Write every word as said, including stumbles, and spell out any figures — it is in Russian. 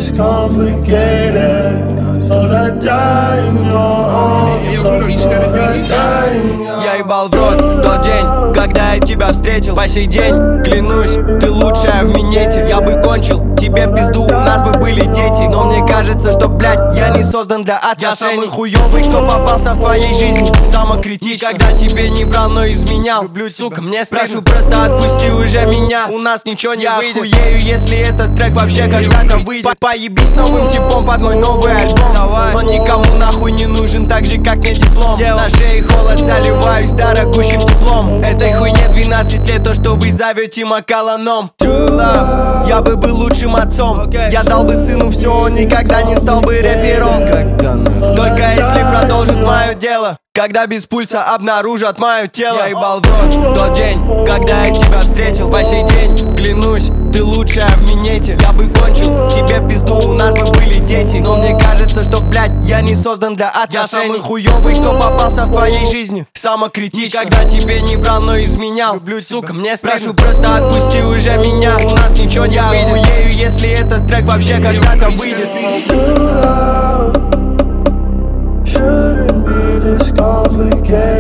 this complicated. So that time on, so that time. Я ебал в рот тот день, когда я тебя встретил. По сей день, клянусь, ты лучшая в минете. Я бы кончил тебе в пизду, у нас бы были дети. Но мне кажется, что, блядь, я не создан для отношений. Я самый хуёвый, кто попался в твоей жизни. Самокритично, когда тебе не брал, но изменял. Люблю, сука, мне прошу, просто отпусти уже меня. У нас ничего не я выйдет. Я хуею, если этот трек вообще когда-то выйдет. Поебись новым типом под мой новый альбом. Давай. Он никому нахуй не нужен, так же как мне диплом. Дело. На шее холод, заливаюсь дорогущим теплом. Этой хуйне двенадцать лет, то что вы зовете макаланом. True love, я бы был лучшим отцом. Okay. Я дал бы сыну все, он никогда не стал бы рэпером. Только если продолжит мое дело. Когда без пульса обнаружат мое тело. Я ебал в рот тот день, когда я тебя встретил. По сей день, клянусь, ты лучшая в минете. Я бы кончил тебе в пизду, у нас бы были дети. Но мне кажется, что, блядь, я не создан для отношений. Я самый хуёвый, кто попался в твоей жизни. Самокритично, когда тебе не брал, но изменял. Люблю, сука, мне прошу, просто отпусти уже меня. У нас ничего не выйдет. Я хуею, если этот трек вообще когда-то выйдет. Shouldn't be this complicated.